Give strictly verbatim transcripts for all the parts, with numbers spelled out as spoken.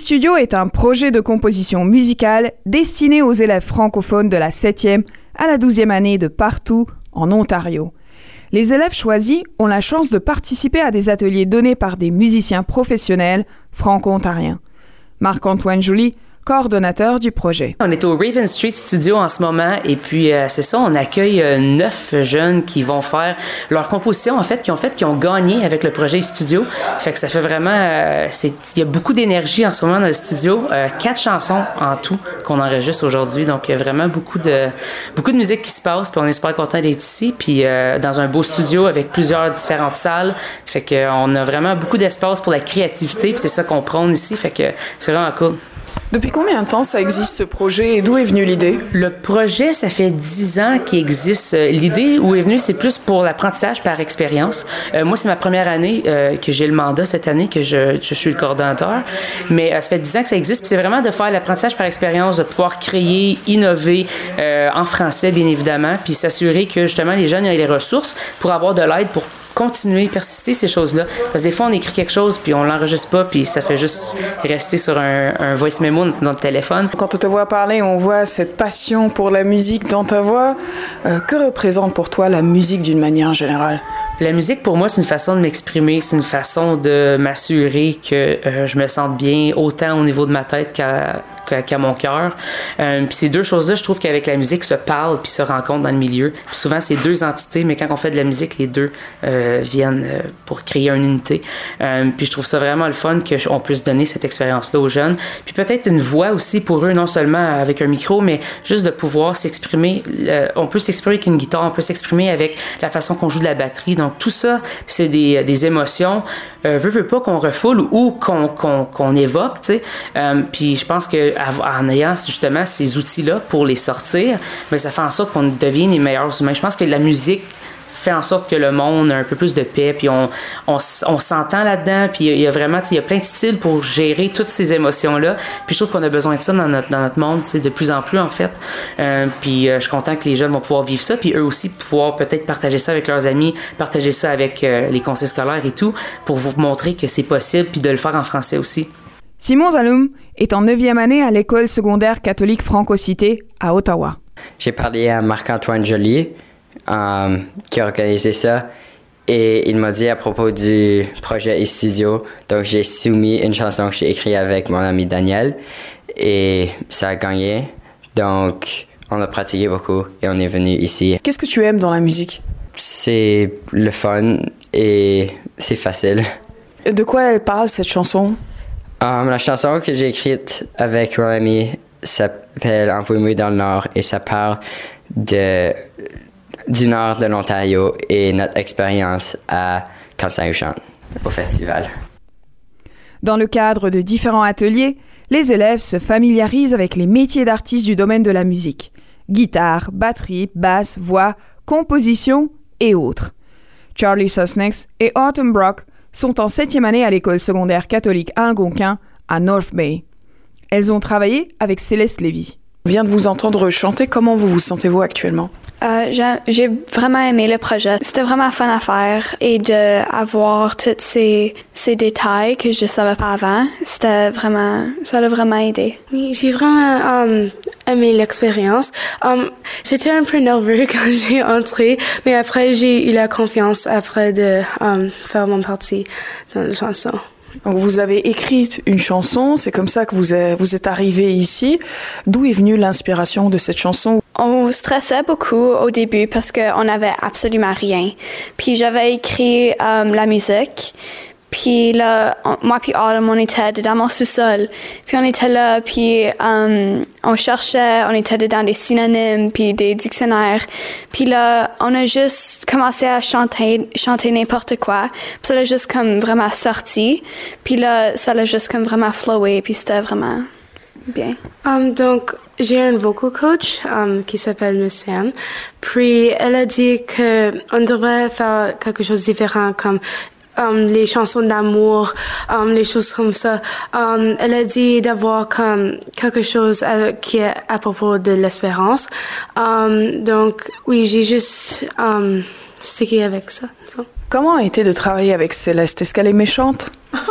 Studio est un projet de composition musicale destiné aux élèves francophones de la septième à la douzième année de partout en Ontario. Les élèves choisis ont la chance de participer à des ateliers donnés par des musiciens professionnels franco-ontariens. Marc-Antoine Joly, coordonnateur du projet. On est au Raven Street Studio en ce moment et puis euh, c'est ça, on accueille euh, neuf jeunes qui vont faire leur composition en fait, qui ont fait, qui ont gagné avec le projet studio. Fait que ça fait vraiment, euh, c'est, il y a beaucoup d'énergie en ce moment dans le studio. Euh, quatre chansons en tout qu'on enregistre aujourd'hui, donc il y a vraiment beaucoup de beaucoup de musique qui se passe. Puis on est super content d'être ici, puis euh, dans un beau studio avec plusieurs différentes salles. Fait que on a vraiment beaucoup d'espace pour la créativité, puis c'est ça qu'on prône ici. Fait que c'est vraiment cool. Depuis combien de temps ça existe ce projet et d'où est venue l'idée? Le projet, ça fait dix ans qu'il existe. L'idée où est venue, c'est plus pour l'apprentissage par expérience. Euh, moi, c'est ma première année euh, que j'ai le mandat cette année, que je, je suis le coordonnateur. Mais euh, ça fait dix ans que ça existe. Puis c'est vraiment de faire l'apprentissage par expérience, de pouvoir créer, innover euh, en français, bien évidemment, puis s'assurer que justement les jeunes aient les ressources pour avoir de l'aide pour continuer, persister ces choses-là. Parce que des fois, on écrit quelque chose, puis on l'enregistre pas, puis ça fait juste rester sur un, un voice memo dans le téléphone. Quand on te voit parler, on voit cette passion pour la musique dans ta voix. Euh, que représente pour toi la musique d'une manière générale? La musique, pour moi, c'est une façon de m'exprimer, c'est une façon de m'assurer que euh, je me sente bien, autant au niveau de ma tête qu'à, qu'à, qu'à mon cœur. Euh, puis ces deux choses-là, je trouve qu'avec la musique, se parlent puis se rencontrent dans le milieu. Puis souvent, c'est deux entités, mais quand on fait de la musique, les deux euh, viennent euh, pour créer une unité. Euh, puis je trouve ça vraiment le fun qu'on puisse donner cette expérience-là aux jeunes. Puis peut-être une voix aussi pour eux, non seulement avec un micro, mais juste de pouvoir s'exprimer. Euh, on peut s'exprimer avec une guitare, on peut s'exprimer avec la façon qu'on joue de la batterie. Donc, Donc, tout ça, c'est des, des émotions, euh, veut, veut pas qu'on refoule ou qu'on, qu'on, qu'on évoque, tu sais. Euh, puis je pense qu'en ayant justement ces outils-là pour les sortir, bien, ça fait en sorte qu'on devienne les meilleurs humains. Je pense que la musique fait en sorte que le monde a un peu plus de paix, puis on, on, on s'entend là-dedans, puis il y a vraiment, il y a plein de styles pour gérer toutes ces émotions-là, puis je trouve qu'on a besoin de ça dans notre, dans notre monde, de plus en plus, en fait. Euh, puis euh, je suis content que les jeunes vont pouvoir vivre ça, puis eux aussi pouvoir peut-être partager ça avec leurs amis, partager ça avec euh, les conseils scolaires et tout, pour vous montrer que c'est possible, puis de le faire en français aussi. Simon Zaloum est en neuvième année à l'école secondaire catholique Franco-Cité à Ottawa. J'ai parlé à Marc-Antoine Joly, Um, qui a organisé ça, et il m'a dit à propos du projet e-studio, donc j'ai soumis une chanson que j'ai écrite avec mon ami Daniel et ça a gagné, donc on a pratiqué beaucoup et on est venu ici. Qu'est-ce que tu aimes dans la musique? C'est le fun et c'est facile. De quoi elle parle cette chanson? Um, la chanson que j'ai écrite avec mon ami s'appelle Envoie-moi dans le Nord et ça parle de du nord de l'Ontario et notre expérience à Cansaouchan, au festival. Dans le cadre de différents ateliers, les élèves se familiarisent avec les métiers d'artistes du domaine de la musique. Guitare, batterie, basse, voix, composition et autres. Charlie Sosnex et Autumn Brock sont en septième année à l'école secondaire catholique Algonquin à North Bay. Elles ont travaillé avec Céleste Lévy. On vient de vous entendre chanter. Comment vous vous sentez-vous actuellement? Euh, j'ai, j'ai vraiment aimé le projet. C'était vraiment fun à faire et d'avoir tous ces, ces détails que je ne savais pas avant. C'était vraiment, ça l'a vraiment aidé. Oui, j'ai vraiment um, aimé l'expérience. Um, j'étais un peu nerveux quand j'ai entré, mais après j'ai eu la confiance après de um, faire mon partie dans la chanson. Donc vous avez écrit une chanson, c'est comme ça que vous êtes, vous êtes arrivé ici. D'où est venue l'inspiration de cette chanson? On stressait beaucoup au début parce qu'on n'avait absolument rien. Puis j'avais écrit um, la musique. Puis là, on, moi puis Autumn, on était dans mon sous-sol. Puis on était là, puis um, on cherchait, on était dans des synonymes, puis des dictionnaires. Puis là, on a juste commencé à chanter, chanter n'importe quoi. Puis ça l'a juste comme vraiment sorti. Puis là, ça l'a juste comme vraiment flowé, puis c'était vraiment bien. Um, donc, j'ai un vocal coach um, qui s'appelle Miss Sam. Puis elle a dit que on devrait faire quelque chose de différent, comme Um, les chansons d'amour, um, les choses comme ça. Um, elle a dit d'avoir comme quelque chose à, qui est à propos de l'espérance. Um, donc, oui, j'ai juste um, stické avec ça. So. Comment a été de travailler avec Céleste? Est-ce qu'elle est méchante?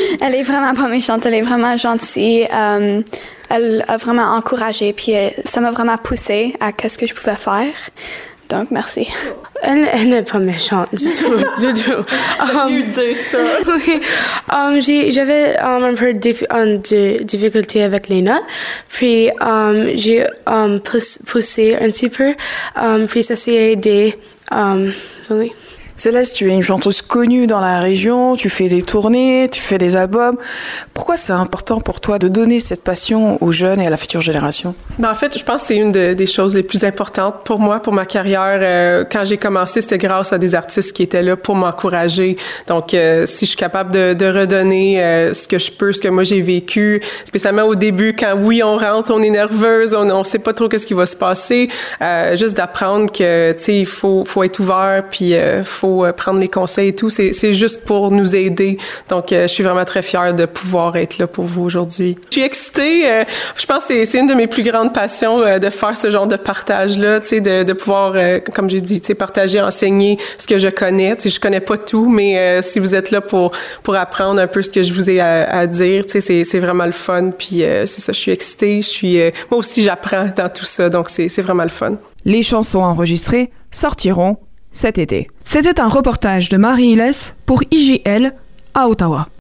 Elle est vraiment pas méchante, elle est vraiment gentille. Um, elle a vraiment encouragé, puis elle, ça m'a vraiment poussée à qu'est-ce que je pouvais faire. Donc, merci. Elle, elle n'est pas méchante du tout, du tout. Um, mieux dire ça. Oui. Um, j'ai, j'avais um, un peu de, um, de difficulté avec les notes, puis um, j'ai um, pouss, poussé un petit peu, um, puis ça s'est aidé. Um, oui. Céleste, tu es une chanteuse connue dans la région, tu fais des tournées, tu fais des albums. Pourquoi c'est important pour toi de donner cette passion aux jeunes et à la future génération? Ben en fait, je pense que c'est une de, des choses les plus importantes pour moi, pour ma carrière. Euh, quand j'ai commencé, c'était grâce à des artistes qui étaient là pour m'encourager. Donc, euh, si je suis capable de, de redonner euh, ce que je peux, ce que moi j'ai vécu, spécialement au début, quand oui, on rentre, on est nerveuse, on on sait pas trop qu'est-ce qui va se passer, euh, juste d'apprendre que, tu sais, il faut, faut être ouvert, puis euh, faut prendre les conseils et tout, c'est, c'est juste pour nous aider. Donc, euh, je suis vraiment très fière de pouvoir être là pour vous aujourd'hui. Je suis excitée. Euh, je pense que c'est, c'est une de mes plus grandes passions euh, de faire ce genre de partage-là, tu sais, de, de pouvoir, euh, comme j'ai dit, tu sais, partager, enseigner ce que je connais. Tu sais, je connais pas tout, mais euh, si vous êtes là pour pour apprendre un peu ce que je vous ai à, à dire, tu sais, c'est, c'est vraiment le fun. Puis euh, c'est ça, je suis excitée. Je suis, euh, moi aussi, j'apprends dans tout ça, donc c'est, c'est vraiment le fun. Les chansons enregistrées sortiront cet été. C'était un reportage de Marie Hilles pour I J L à Ottawa.